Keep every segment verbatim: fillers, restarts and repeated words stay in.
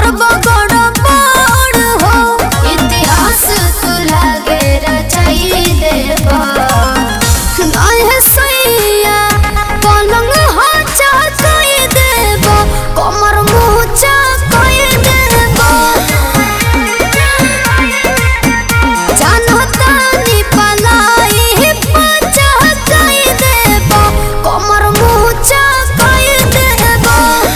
करबो गड़बड़ हो इतिहास तू लागे रचाई देबा नाहे सैया पलंग हाचा कई देबा कमर मुचा कई देबा जानता नी पलाई पचा कई देबा कमर मुचा कई देबा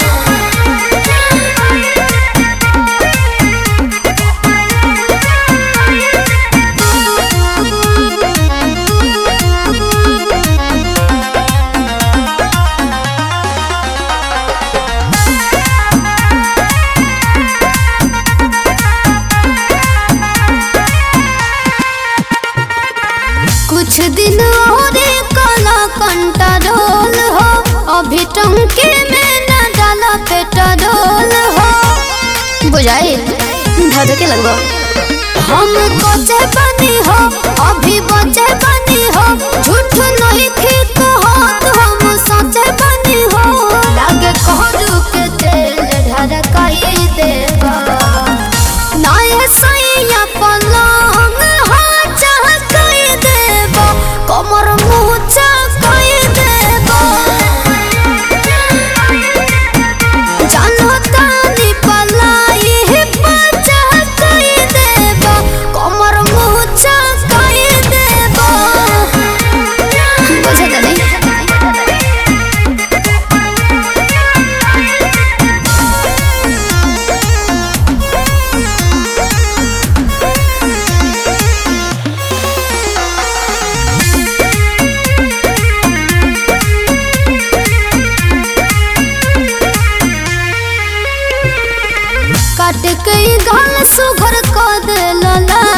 कुछ दिन और काला कंट्रोल हो अभी टंके में न डाला पेट्रोल हो बुझाई धर के लगवा हम बचे बनी हो अभी बचे बनी हो झूठ नहीं ठीक हो तो हम सचे बनी हो लागे कहलू के तेल ढर कई देबा नाये सैया पलंग हाचा कई देबा कमर मुचा कई देबा जानता नी पलाई पचा कई देबा कमर मुचा कई देबा बुझे त नहीं काट के गाल सुघर क दे लाल